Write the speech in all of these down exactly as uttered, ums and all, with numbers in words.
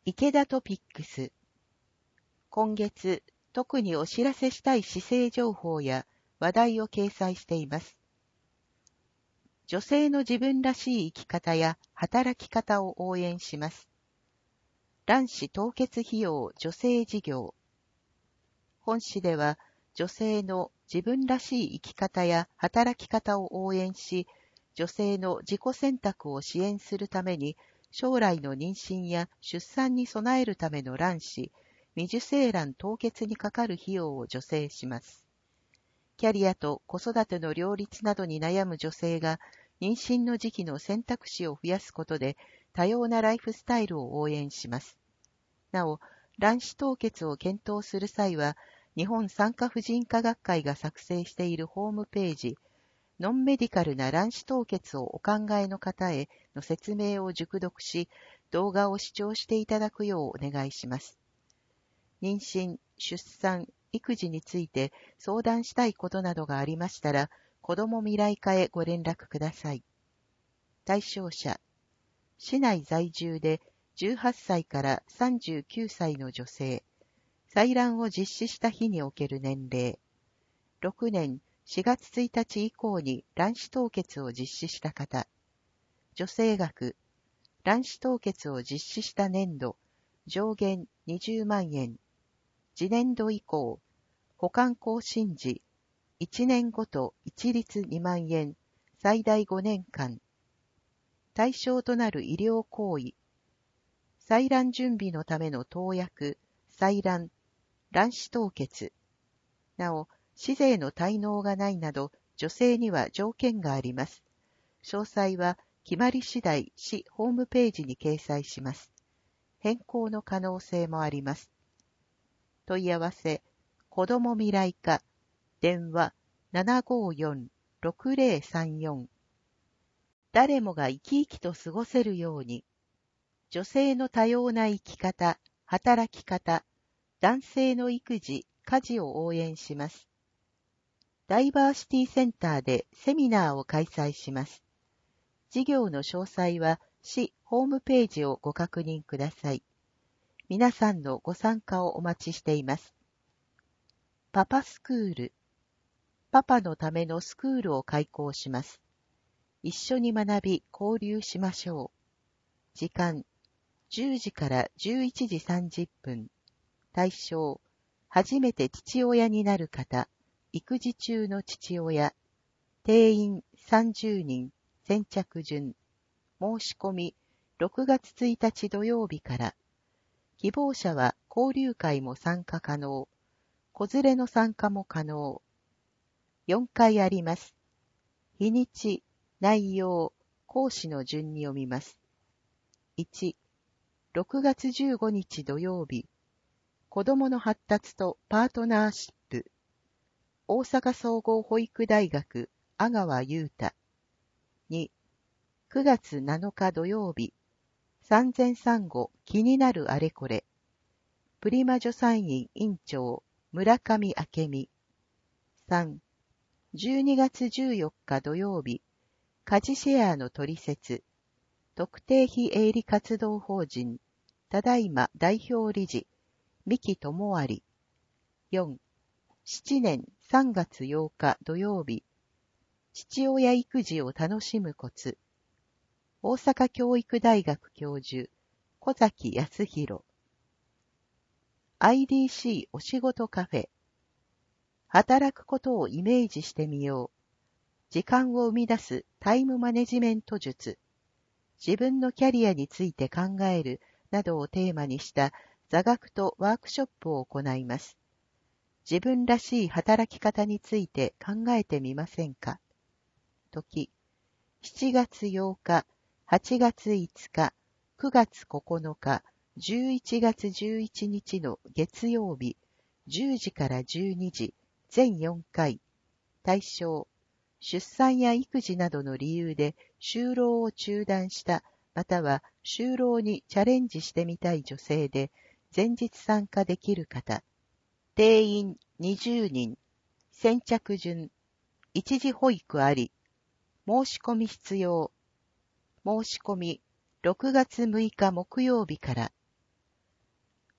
池田トピックス。今月、特にお知らせしたい市政情報や話題を掲載しています。女性の自分らしい生き方や働き方を応援します。卵子凍結費用女性事業。本誌では、女性の自分らしい生き方や働き方を応援し、女性の自己選択を支援するために、将来の妊娠や出産に備えるための卵子、未受精卵凍結にかかる費用を助成します。キャリアと子育ての両立などに悩む女性が、妊娠の時期の選択肢を増やすことで、多様なライフスタイルを応援します。なお、卵子凍結を検討する際は、日本産科婦人科学会が作成しているホームページ、ノンメディカルな卵子凍結をお考えの方への説明を熟読し、動画を視聴していただくようお願いします。妊娠、出産、育児について相談したいことなどがありましたら、子ども未来課へご連絡ください。対象者、市内在住でじゅうはっさいからさんじゅうきゅうさいの女性、採卵を実施した日における年齢、ろくねんしがつついたち以降に卵子凍結を実施した方、助成額、卵子凍結を実施した年度、上限にじゅうまんえん、次年度以降、保管更新時、いちねんごと一律にまんえん、最大ごねんかん、対象となる医療行為、採卵準備のための投薬、採卵、卵子凍結。なお、市税の滞納がないなど、女性には条件があります。詳細は、決まり次第、市ホームページに掲載します。変更の可能性もあります。問い合わせ、子ども未来課、電話 ななごよんろくぜろさんよん。誰もが生き生きと過ごせるように、女性の多様な生き方、働き方、男性の育児、家事を応援します。ダイバーシティセンターでセミナーを開催します。事業の詳細は市ホームページをご確認ください。皆さんのご参加をお待ちしています。パパスクール。パパのためのスクールを開講します。一緒に学び交流しましょう。時間、じゅうじからじゅういちじさんじゅっぷん。対象、初めて父親になる方、育児中の父親。定員さんじゅうにん、先着順。申し込み、ろくがつついたち土曜日から。希望者は交流会も参加可能。子連れの参加も可能。よんかいあります。日にち、内容、講師の順に読みます。いち、ろくがつじゅうごにち土曜日、子どもの発達とパートナーシップ、大阪総合保育大学、阿川優太。に、くがつなのか土曜日、産前産後気になるあれこれ、プリマ助産院院長、村上明美。さん、じゅうにがつじゅうよっか土曜日、家事シェアの取説、特定非営利活動法人、ただいま代表理事、三木智有。よん、しちねんさんがつようか土曜日、父親育児を楽しむコツ、大阪教育大学教授、小崎康弘。アイディーシー お仕事カフェ。働くことをイメージしてみよう。時間を生み出すタイムマネジメント術。自分のキャリアについて考えるなどをテーマにした座学とワークショップを行います。自分らしい働き方について考えてみませんか。時、しちがつようか、はちがついつか、くがつここのか、じゅういちがつじゅういちにちの月曜日、じゅうじからじゅうにじ、全よんかい。対象、出産や育児などの理由で就労を中断した、または就労にチャレンジしてみたい女性で、前日参加できる方。定員にじゅうにん、先着順、一時保育あり、申し込み必要。申し込み、ろくがつむいか木曜日から。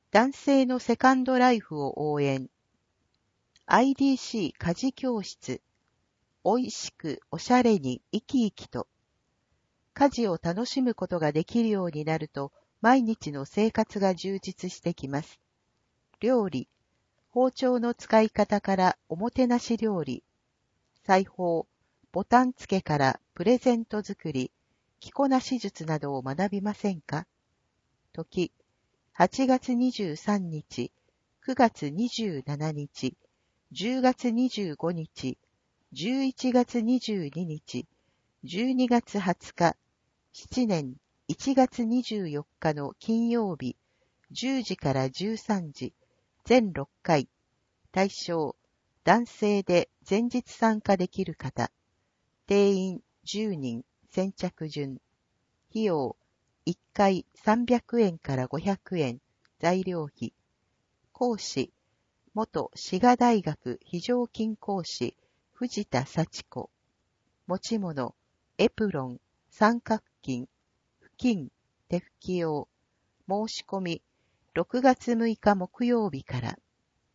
男性のセカンドライフを応援。アイディーシー 家事教室。おいしくおしゃれに生き生きと。家事を楽しむことができるようになると、毎日の生活が充実してきます。料理。包丁の使い方からおもてなし料理。裁縫。ボタン付けからプレゼント作り。着こなし術などを学びませんか？時。はちがつにじゅうさんにち、くがつにじゅうしちにち、じゅうがつにじゅうごにち、じゅういちがつにじゅうににち、じゅうにがつはつか、しちねんいちがつにじゅうよっかの金曜日、じゅうじからじゅうさんじ、全ろっかい、対象、男性で前日参加できる方、定員じゅうにん、先着順、費用、いっかいさんびゃくえんからごひゃくえん、材料費。講師、元滋賀大学非常勤講師、藤田幸子。持ち物、エプロン、三角巾、布巾、手拭き用。申し込み、ろくがつむいか木曜日から。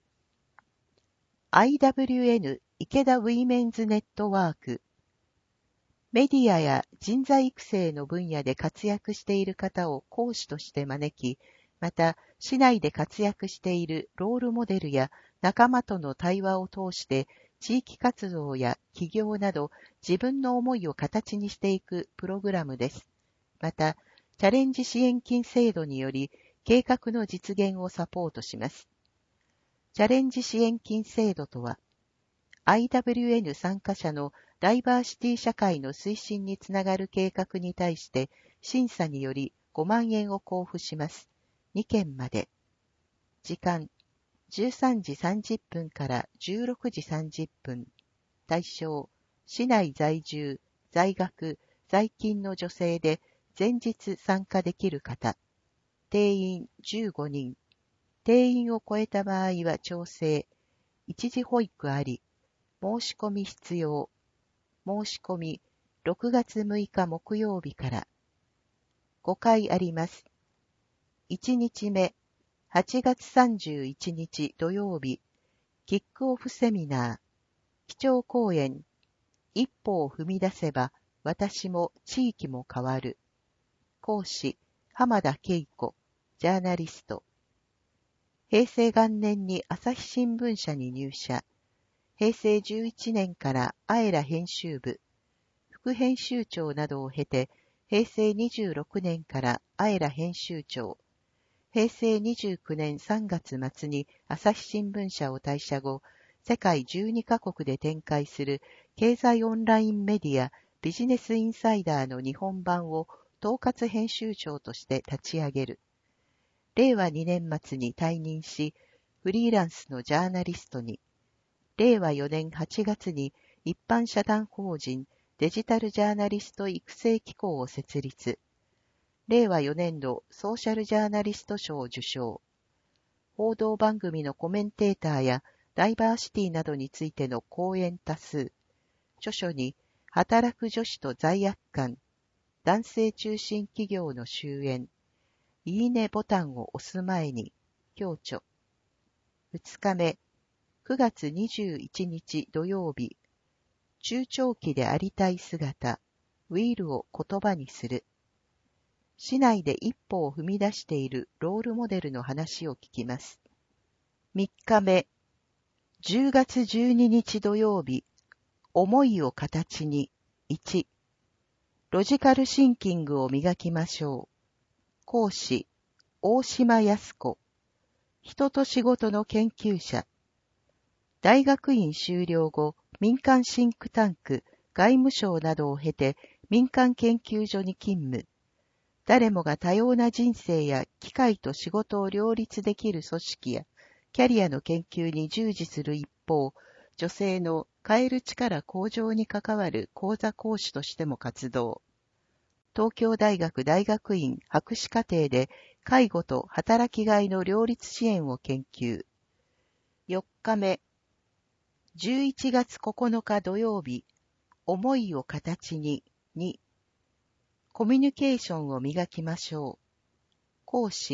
アイダブリューエヌ 池田ウィメンズネットワーク。メディアや人材育成の分野で活躍している方を講師として招き、また、市内で活躍しているロールモデルや仲間との対話を通して、地域活動や起業など自分の思いを形にしていくプログラムです。また、チャレンジ支援金制度により、計画の実現をサポートします。チャレンジ支援金制度とは、アイダブリューエヌ 参加者のダイバーシティ社会の推進につながる計画に対して審査によりごまんえんを交付します。にけんまで。時間、じゅうさんじさんじゅっぷんからじゅうろくじさんじゅっぷん。対象、市内在住、在学、在勤の女性で前日参加できる方。定員じゅうごにん。定員を超えた場合は調整。一時保育あり。申し込み必要。申し込み、ろくがつむいか木曜日から。ごかいあります。いちにちめ、はちがつさんじゅういちにち土曜日、キックオフセミナー、基調講演、一歩を踏み出せば、私も地域も変わる。講師、浜田恵子、ジャーナリスト。平成元年に朝日新聞社に入社。平成じゅういちねんからアエラ編集部、副編集長などを経て、平成にじゅうろくねんからアエラ編集長、平成にじゅうきゅうねんさんがつまつに朝日新聞社を退社後、世界じゅうにかこくで展開する経済オンラインメディアビジネスインサイダーの日本版を統括編集長として立ち上げる。れいわにねんまつに退任し、フリーランスのジャーナリストに、れいわよねんはちがつに一般社団法人デジタルジャーナリスト育成機構を設立。れいわよねんどソーシャルジャーナリスト賞を受賞。報道番組のコメンテーターやダイバーシティなどについての講演多数。著書に働く女子と罪悪感、男性中心企業の終焉、いいねボタンを押す前に、強調。ふつかめ、くがつにじゅういちにち土曜日、中長期でありたい姿、ウィールを言葉にする。市内で一歩を踏み出しているロールモデルの話を聞きます。みっかめ、じゅうがつじゅうににち土曜日、思いを形に、いち、ロジカルシンキングを磨きましょう。講師、大島康子、人と仕事の研究者。大学院修了後、民間シンクタンク、外務省などを経て民間研究所に勤務。誰もが多様な人生や機会と仕事を両立できる組織やキャリアの研究に従事する一方、女性の変える力向上に関わる講座講師としても活動。東京大学大学院博士課程で介護と働きがいの両立支援を研究。よっかめ、じゅういちがつここのか土曜日、思いを形に、に、コミュニケーションを磨きましょう。講師、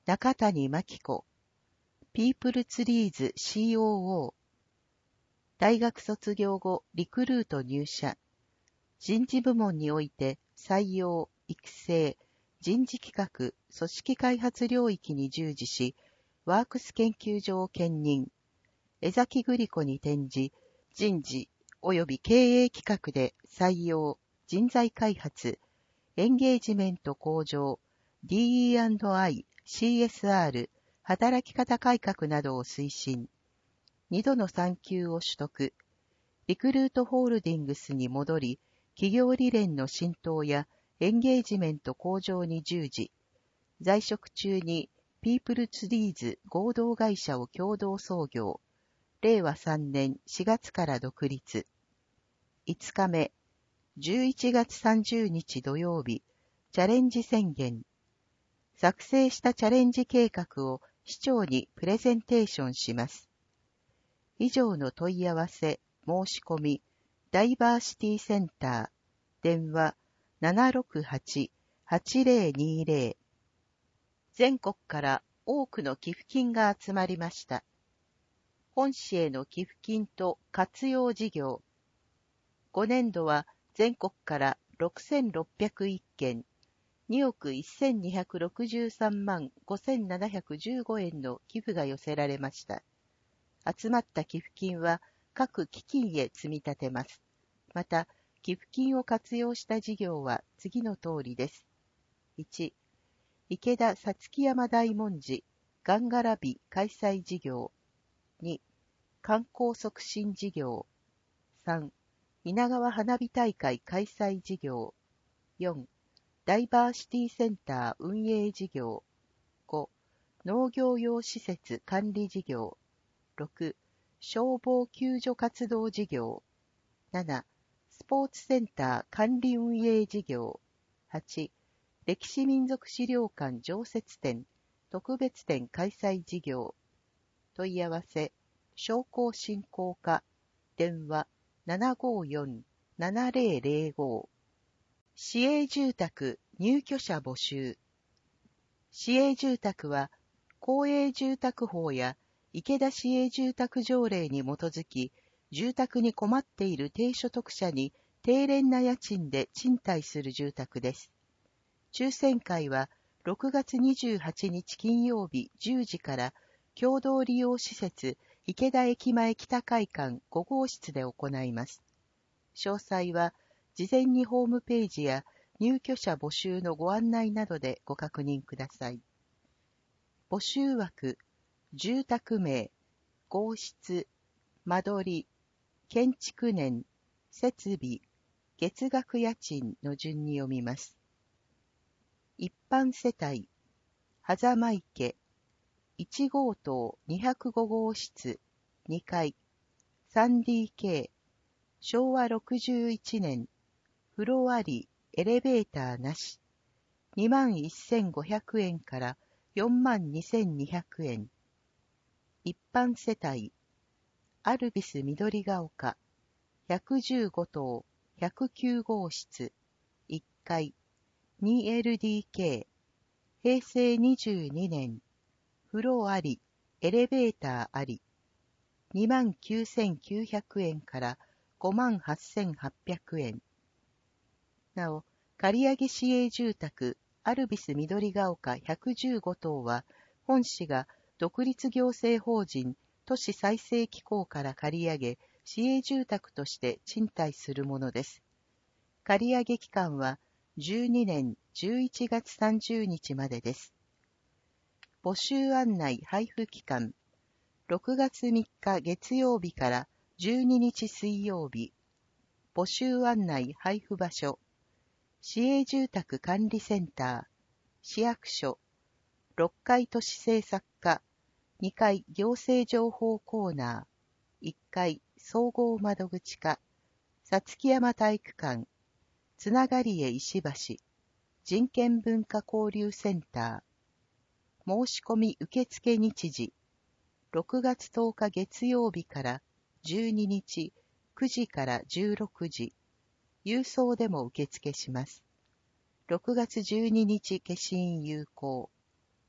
中谷真紀子、ピープルツリーズ シーオーオー、大学卒業後リクルート入社、人事部門において採用、育成、人事企画、組織開発領域に従事し、ワークス研究所を兼任、江崎グリコに転じ、人事及び経営企画で採用、人材開発、エンゲージメント向上、ディーイーアンドアイ、シーエスアール、働き方改革などを推進。にどの産休を取得。リクルートホールディングスに戻り、企業理念の浸透やエンゲージメント向上に従事。在職中にピープルツリーズ合同会社を共同創業。れいわさんねんしがつから独立。いつかめ、じゅういちがつさんじゅうにち土曜日、チャレンジ宣言。作成したチャレンジ計画を市長にプレゼンテーションします。以上の問い合わせ、申し込み、ダイバーシティセンター、電話 ななろくはち はちぜろにぜろ。全国から多くの寄付金が集まりました。本市への寄付金と活用事業。ごねんどは全国からろくせんろっぴゃくいっけん、におくせんにひゃくろくじゅうさんまんごせんななひゃくじゅうごえんの寄付が寄せられました。集まった寄付金は各基金へ積み立てます。また、寄付金を活用した事業は次の通りです。いち、池田さつき山大文字ガンガラ日開催事業。に、観光促進事業。さん、稲川花火大会開催事業。よん、ダイバーシティセンター運営事業。ご、農業用施設管理事業。ろく、消防救助活動事業。なな、スポーツセンター管理運営事業。はち、歴史民族資料館常設展、特別展開催事業。問い合わせ、商工振興課、電話 ななごよん ななぜろぜろご。市営住宅入居者募集。市営住宅は、公営住宅法や池田市営住宅条例に基づき、住宅に困っている低所得者に低廉な家賃で賃貸する住宅です。抽選会はろくがつにじゅうはちにち金曜日じゅうじから共同利用施設池田駅前北会館ごごうしつで行います。詳細は事前にホームページや入居者募集のご案内などでご確認ください。募集枠、住宅名、号室、間取り、建築年、設備、月額家賃の順に読みます。一般世帯、狭間池、いちごうとうにひゃくごごうしつ、にかい、スリーディーケー、しょうわろくじゅういちねん、風呂あり、エレベーターなし、にまんせんごひゃくえんからよんまんにせんにひゃくえん。一般世帯、アルビス緑が丘、ひゃくじゅうごとう、ひゃくきゅうごうしつ、いっかい、にエルディーケー、へいせいにじゅうにねん、風呂あり、エレベーターあり、にまんきゅうせんきゅうひゃくえんからごまんはっせんはっぴゃくえん。なお、借上市営住宅、アルビス緑が丘ひゃくじゅうごとうは、本市が独立行政法人都市再生機構から借り上げ、市営住宅として賃貸するものです。借上期間はじゅうにねんじゅういちがつさんじゅうにちまでです。募集案内配布期間、ろくがつみっか月曜日からじゅうににち水曜日。募集案内配布場所、市営住宅管理センター、市役所、ろっかい都市政策課、にかい行政情報コーナー、いっかい総合窓口課、さつき山体育館、つながりへ石橋、人権文化交流センター、申し込み受付日時、ろくがつとおか月曜日からじゅうににちくじからじゅうろくじ、郵送でも受付します。ろくがつじゅうににち消印有効。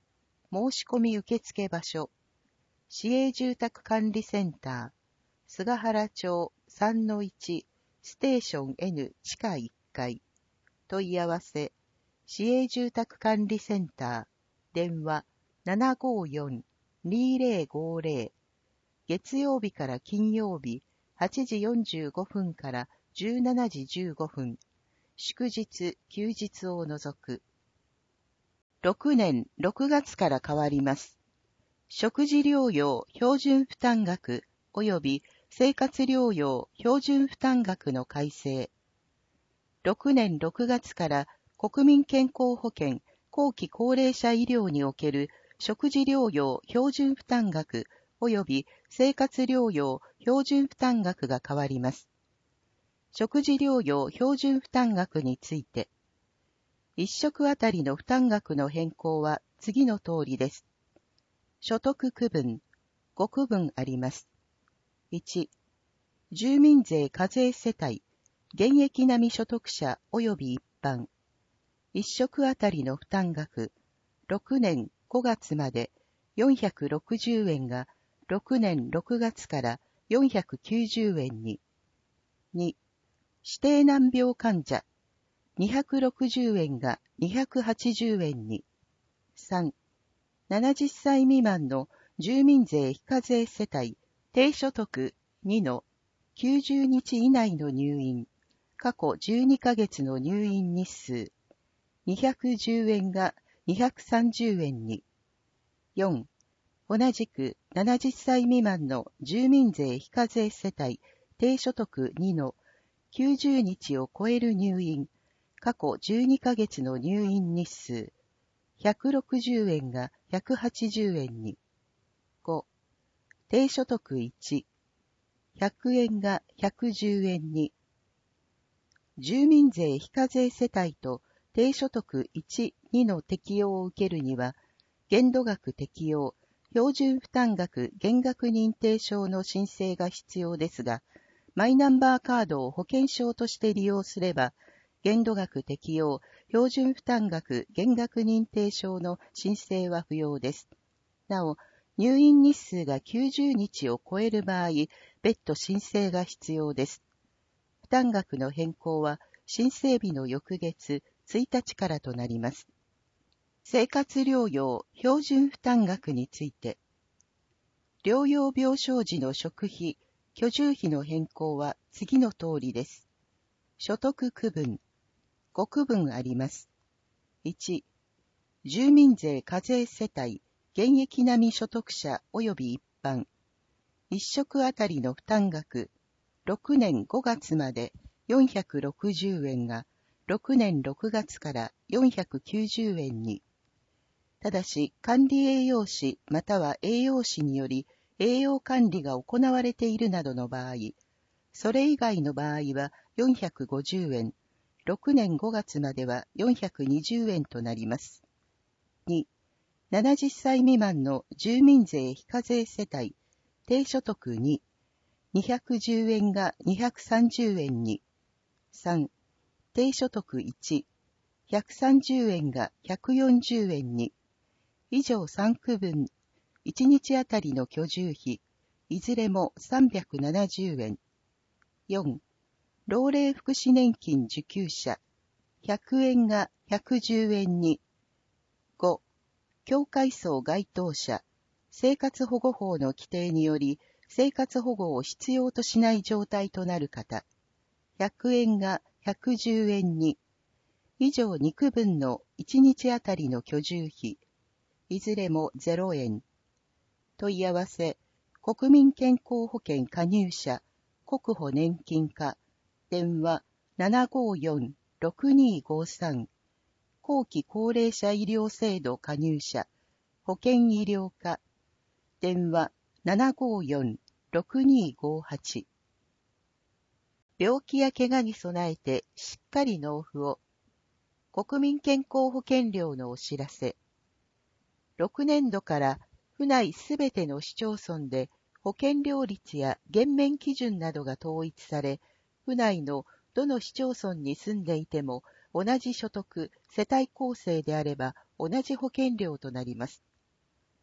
申し込み受付場所、市営住宅管理センター、菅原町 さんのいち ステーション N 地下いっかい、問い合わせ、市営住宅管理センター、電話 ななごーよん にーぜろごーぜろ、月曜日から金曜日はちじよんじゅうごふんからじゅうしちじじゅうごふん、祝日、休日を除く。ろくねんろくがつから変わります。食事療養標準負担額及び生活療養標準負担額の改正。ろくねんろくがつから国民健康保険後期高齢者医療における食事療養標準負担額及び生活療養標準負担額が変わります。食事療養標準負担額について、一食あたりの負担額の変更は次の通りです。所得区分、ご区分あります。いち、住民税課税世帯、現役並み所得者及び一般。一食あたりの負担額、ろくねんごがつまでよんひゃくろくじゅうえんがろくねんろくがつからよんひゃくきゅうじゅうえんに。に、指定難病患者、にひゃくろくじゅうえんがにひゃくはちじゅうえんに。さん、ななじゅっさい未満の住民税非課税世帯、低所得にのきゅうじゅうにち以内の入院、過去じゅうにかげつの入院日数、にひゃくじゅうえんがにひゃくさんじゅうえんに。よん、同じくななじゅっさい未満の住民税非課税世帯、低所得にのきゅうじゅうにちを超える入院、過去じゅうにかげつの入院日数、ひゃくろくじゅうえんがひゃくはちじゅうえんに。ご、低所得いち、ひゃくえんがひゃくじゅうえんに。住民税非課税世帯と低所得いち、にの適用を受けるには、限度額適用、標準負担額減額認定証の申請が必要ですが、マイナンバーカードを保険証として利用すれば、限度額適用、標準負担額減額認定証の申請は不要です。なお、入院日数がきゅうじゅうにちを超える場合、別途申請が必要です。負担額の変更は、申請日の翌月ついたちからとなります。生活療養標準負担額について、療養病床時の食費、居住費の変更は次の通りです。所得区分、ご区分あります。いち、住民税課税世帯、現役並み所得者及び一般。一食あたりの負担額、ろくねんごがつまでよんひゃくろくじゅうえんがろくねんろくがつからよんひゃくきゅうじゅうえんに。ただし、管理栄養士または栄養士により栄養管理が行われているなどの場合、それ以外の場合はよんひゃくごじゅうえん、ろくねんごがつまではよんひゃくにじゅうえんとなります。に、ななじゅっさい未満の住民税非課税世帯、低所得に、にひゃくじゅうえんがにひゃくさんじゅうえんに。さん、低所得いち、ひゃくさんじゅうえんがひゃくよんじゅうえんに。以上さん区分、いちにちあたりの居住費、いずれもさんびゃくななじゅうえん。よん、老齢福祉年金受給者、ひゃくえんがひゃくじゅうえんに。ご、境界層該当者、生活保護法の規定により生活保護を必要としない状態となる方、ひゃくえんがひゃくじゅうえんに。以上に区分のいちにちあたりの居住費、いずれもゼロえん。問い合わせ、国民健康保険加入者、国保年金課、電話 ななごーよん ろくにーごーさん、後期高齢者医療制度加入者、保険医療課、電話 ななごーよん ろくにーごーはち。病気や怪我に備えてしっかり納付を。国民健康保険料のお知らせ。ろくねんどから府内すべての市町村で保険料率や減免基準などが統一され、府内のどの市町村に住んでいても同じ所得、世帯構成であれば同じ保険料となります。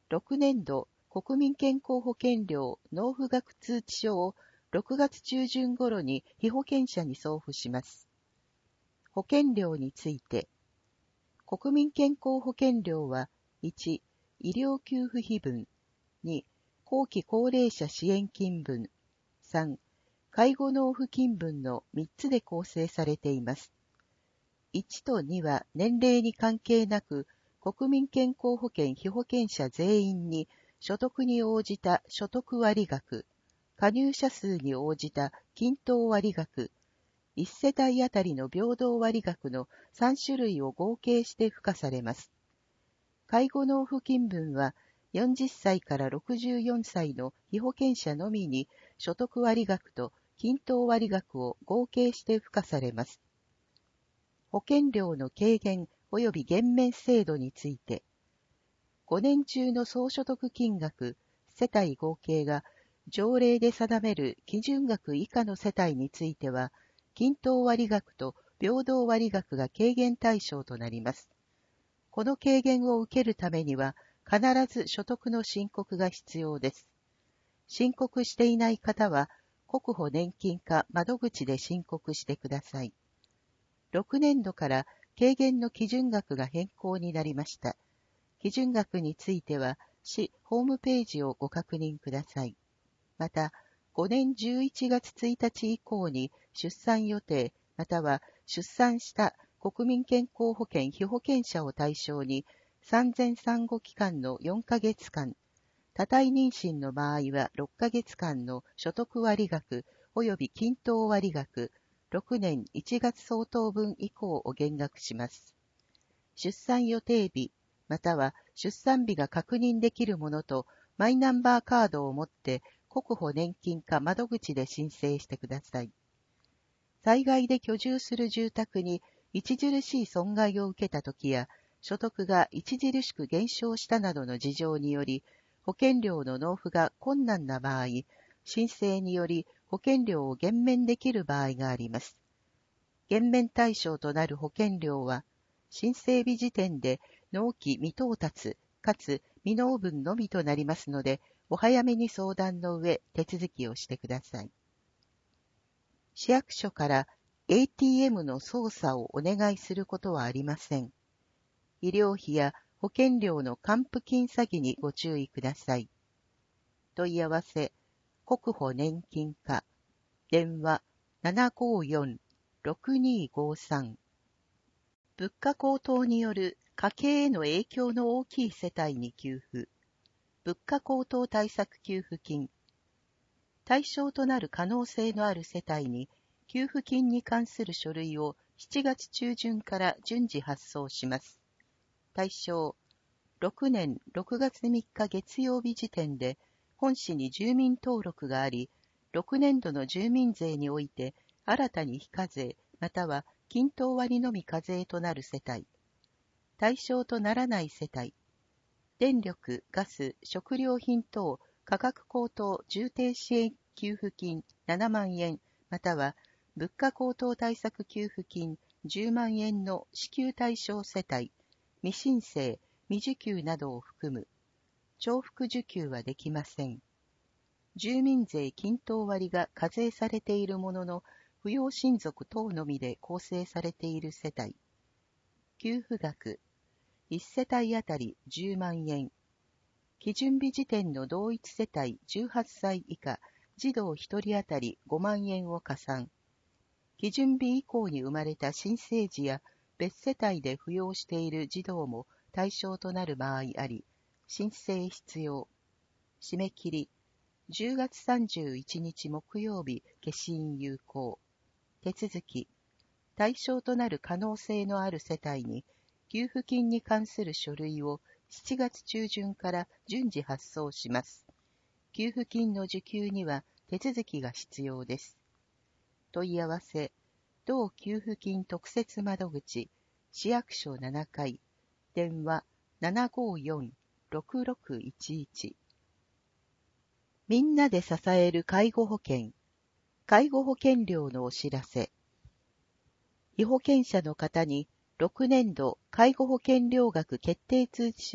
ろくねん度国民健康保険料納付額通知書をろくがつ中旬頃に被保険者に送付します。保険料について、国民健康保険料は、いち、医療給付費分、に、後期高齢者支援金分、さん、介護納付金分のみっつで構成されています。いちとには年齢に関係なく、国民健康保険被保険者全員に所得に応じた所得割額、加入者数に応じた均等割額、いち世帯あたりの平等割額のさん種類を合計して付加されます。介護納付金分はよんじゅっさいからろくじゅうよんさいの被保険者のみに所得割額と均等割額を合計して付加されます。保険料の軽減及び減免制度について、ごねん中の総所得金額、世帯合計が条例で定める基準額以下の世帯については、均等割額と平等割額が軽減対象となります。この軽減を受けるためには、必ず所得の申告が必要です。申告していない方は、国保年金課窓口で申告してください。ろくねん度から軽減の基準額が変更になりました。基準額については、市ホームページをご確認ください。また、ごねんじゅういちがつついたち以降に出産予定、または出産した国民健康保険被保険者を対象に、産前産後期間のよんかげつかん、多胎妊娠の場合はろっかげつかんの所得割額及び均等割額、ろくねんいちがつ相当分以降を減額します。出産予定日、または出産日が確認できるものとマイナンバーカードを持って国保年金課窓口で申請してください。災害で居住する住宅に著しい損害を受けたときや、所得が著しく減少したなどの事情により、保険料の納付が困難な場合、申請により保険料を減免できる場合があります。減免対象となる保険料は、申請日時点で納期未到達かつ未納分のみとなりますので、お早めに相談の上、手続きをしてください。市役所から エーティーエム の操作をお願いすることはありません。医療費や保険料の還付金詐欺にご注意ください。問い合わせ、国保年金課、電話 ななごーよん ろくにーごーさん。物価高騰による家計への影響の大きい世帯に給付。物価高騰対策給付金。対象となる可能性のある世帯に、給付金に関する書類をしちがつ中旬から順次発送します。対象、ろくねんろくがつみっか月曜日時点で、本市に住民登録があり、ろくねん度の住民税において、新たに非課税、または均等割のみ課税となる世帯。対象とならない世帯。電力、ガス、食料品等、価格高騰重点支援給付金ななまんえん、または物価高騰対策給付金じゅうまんえんの支給対象世帯、未申請、未受給などを含む。重複受給はできません。住民税均等割が課税されているものの、扶養親族等のみで構成されている世帯。給付額、いち世帯あたりじゅうまんえん。基準日時点の同一世帯じゅうはっさい以下、児童ひとりあたりごまんえんを加算。基準日以降に生まれた新生児や別世帯で扶養している児童も対象となる場合あり、申請必要。締め切り、じゅうがつさんじゅういちにち木曜日、消印有効。手続き、対象となる可能性のある世帯に、給付金に関する書類をしちがつ中旬から順次発送します。給付金の受給には手続きが必要です。問い合わせ、同給付金特設窓口、市役所ななかい、電話 ななごーよん ろくろくいちいち。みんなで支える介護保険、介護保険料のお知らせ。被保険者の方にろくねん度介護保険料額決定通知書を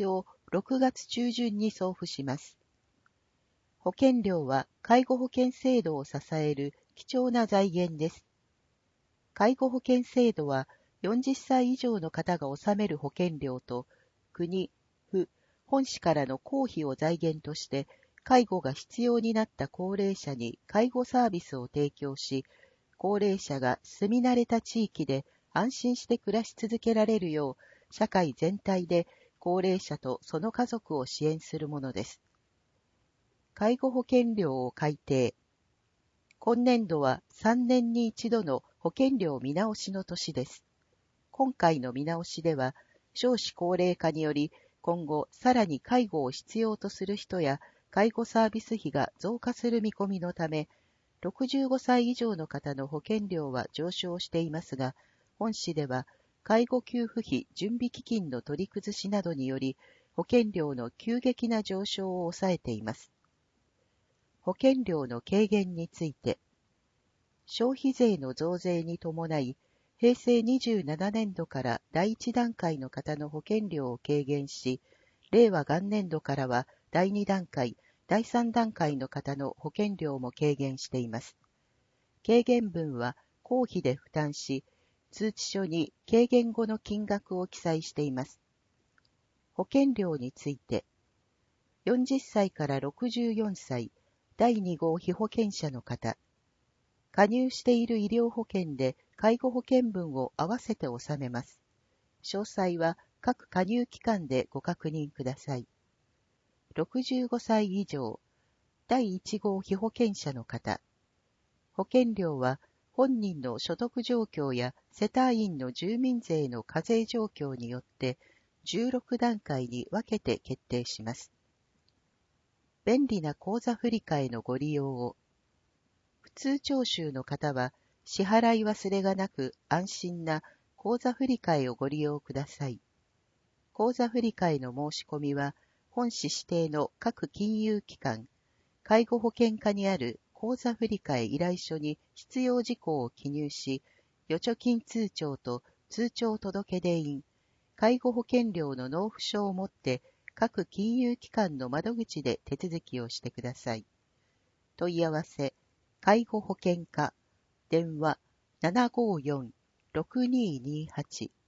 ろくがつ中旬に送付します。保険料は介護保険制度を支える貴重な財源です。介護保険制度はよんじゅっさい以上の方が納める保険料と国、府、本市からの公費を財源として介護が必要になった高齢者に介護サービスを提供し、高齢者が住み慣れた地域で安心して暮らし続けられるよう、社会全体で高齢者とその家族を支援するものです。介護保険料を改定。今年度はさんねんに一度の保険料見直しの年です。今回の見直しでは、少子高齢化により、今後さらに介護を必要とする人や介護サービス費が増加する見込みのため、ろくじゅうごさい以上の方の保険料は上昇していますが、本市では介護給付費準備基金の取り崩しなどにより、保険料の急激な上昇を抑えています。保険料の軽減について、消費税の増税に伴い、平成にじゅうななねんどから第一段階の方の保険料を軽減し、令和元年度からは第二段階、第三段階の方の保険料も軽減しています。軽減分は公費で負担し、通知書に軽減後の金額を記載しています。保険料について、よんじゅっさいからろくじゅうよんさい、だいに号被保険者の方、加入している医療保険で介護保険分を合わせて納めます。詳細は各加入機関でご確認ください。ろくじゅうごさい以上、だいいち号被保険者の方、保険料は本人の所得状況や世帯員の住民税の課税状況によってじゅうろくだんかいに分けて決定します。便利な口座振替のご利用を。普通徴収の方は支払い忘れがなく安心な口座振替をご利用ください。口座振替の申し込みは本市指定の各金融機関、介護保険課にある口座振替依頼書に必要事項を記入し、預貯金通帳と通帳届出印、介護保険料の納付書を持って各金融機関の窓口で手続きをしてください。問い合わせ、介護保険課、電話 ななごーよん ろくにーにーはち